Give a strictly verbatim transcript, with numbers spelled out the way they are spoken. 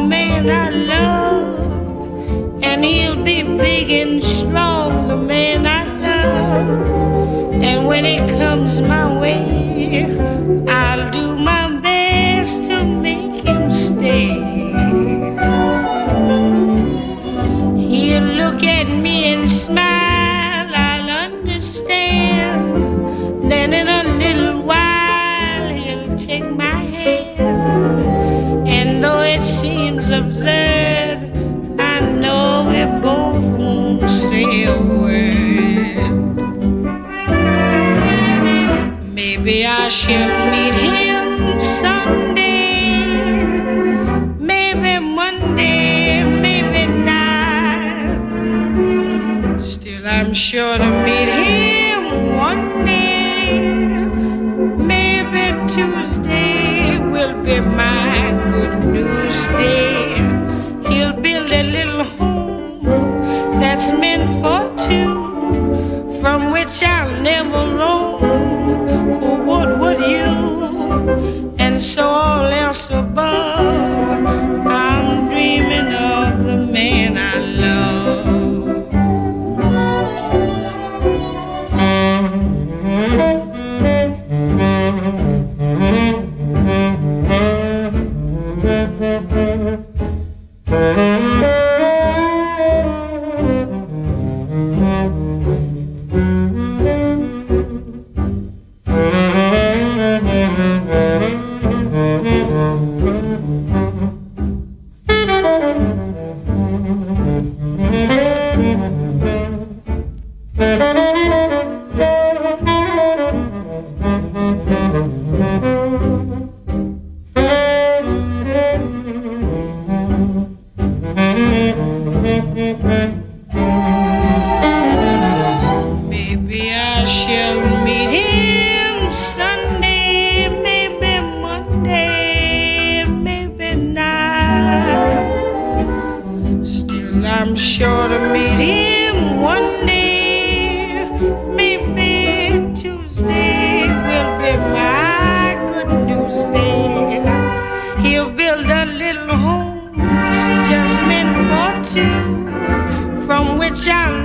man I love, and he'll be big and strong, the man I love. And when he comes my way, I'll do my best to make him stay. He'll look at me and smile, I'll understand. Then in a little while he'll take my hand. And though it seems absurd, I know we both won't say a word. Maybe I shall meet him someday, maybe Monday, maybe not. Still I'm sure to meet him one day. Maybe Tuesday will be my good news day. He'll build a little home that's meant for two, from which I'll never roam. Oh, what would you? And so all else above, I'm dreaming of the man I love. Maybe I shall meet him Sunday, maybe Monday, maybe not. Still I'm sure to meet him one day. Maybe Tuesday will be my good news day. He'll build a little home just meant for two, from which I'll